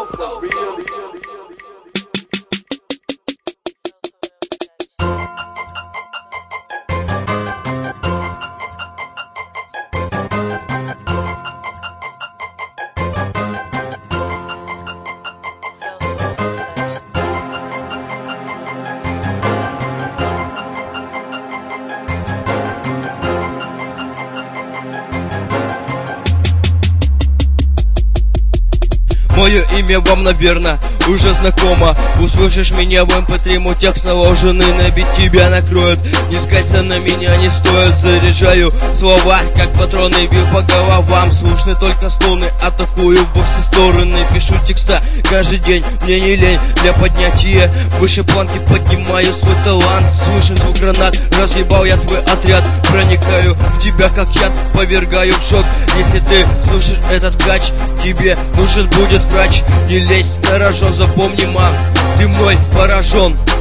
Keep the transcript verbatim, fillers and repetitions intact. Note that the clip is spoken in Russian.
Мое имя вам, наверное, уже знакомо. Услышишь меня в эм пэ три, мой текст наложенный на бит тебя накроет. Не скаться на меня не стоит. Заряжаю слова, как патроны, бью по головам. Слышны только струны, атакую во все стороны. Пишу текста каждый день, мне не лень. Для поднятия выше планки поднимаю свой талант. Слышен звук гранат, разъебал я твой отряд. Проникаю в тебя как яд, повергаю в шок. Если ты слышишь этот кач, тебе нужен будет врач. Не лезь на рожон, запомни, мам, ты мной поражен.